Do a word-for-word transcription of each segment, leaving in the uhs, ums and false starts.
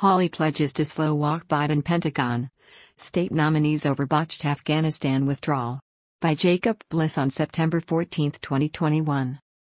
Hawley pledges to slow walk Biden Pentagon. State nominees over botched Afghanistan withdrawal. By Jacob Bliss on September fourteenth, twenty twenty-one.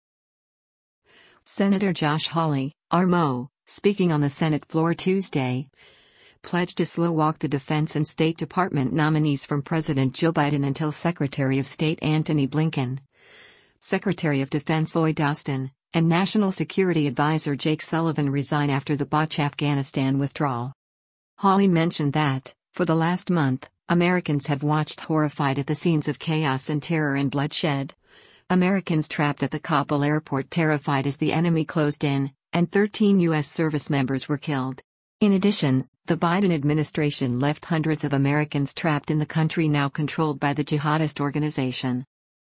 Senator Josh Hawley, R M O, speaking on the Senate floor Tuesday, pledged to slow walk the Defense and State Department nominees from President Joe Biden until Secretary of State Antony Blinken, Secretary of Defense Lloyd Austin, and National Security Advisor Jake Sullivan resign after the botched Afghanistan withdrawal. Hawley mentioned that, for the last month, Americans have watched horrified at the scenes of chaos and terror and bloodshed. Americans trapped at the Kabul airport terrified as the enemy closed in, and thirteen U S service members were killed. In addition, the Biden administration left hundreds of Americans trapped in the country now controlled by the jihadist organization.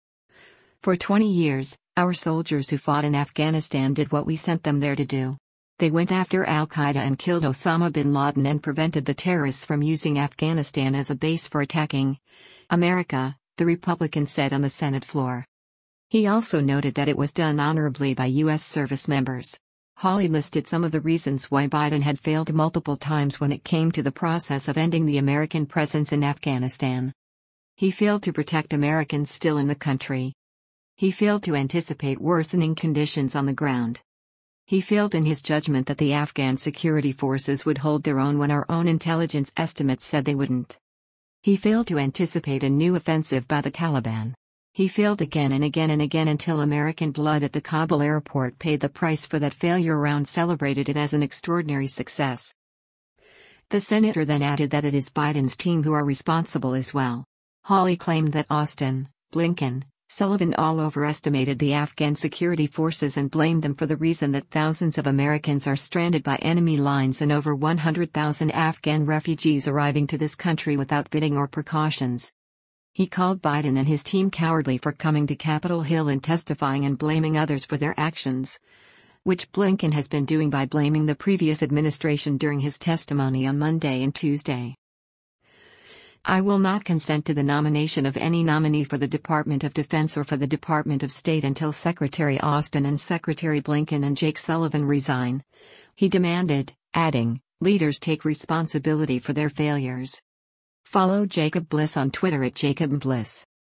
For twenty years, our soldiers who fought in Afghanistan did what we sent them there to do. They went after al-Qaeda and killed Osama bin Laden and prevented the terrorists from using Afghanistan as a base for attacking America, the Republican said on the Senate floor. He also noted that it was done honorably by U S service members. Hawley listed some of the reasons why Biden had failed multiple times when it came to the process of ending the American presence in Afghanistan. He failed to protect Americans still in the country. He failed to anticipate worsening conditions on the ground. He failed in his judgment that the Afghan security forces would hold their own when our own intelligence estimates said they wouldn't. He failed to anticipate a new offensive by the Taliban. He failed again and again and again until American blood at the Kabul airport paid the price for that failure. Round celebrated it as an extraordinary success. The senator then added that it is Biden's team who are responsible as well. Hawley claimed that Austin, Blinken, Sullivan all overestimated the Afghan security forces and blamed them for the reason that thousands of Americans are stranded by enemy lines and over one hundred thousand Afghan refugees arriving to this country without bidding or precautions. He called Biden and his team cowardly for coming to Capitol Hill and testifying and blaming others for their actions, which Blinken has been doing by blaming the previous administration during his testimony on Monday and Tuesday. I will not consent to the nomination of any nominee for the Department of Defense or for the Department of State until Secretary Austin and Secretary Blinken and Jake Sullivan resign, he demanded, adding, leaders take responsibility for their failures. Follow Jacob Bliss on Twitter at Jacob Bliss.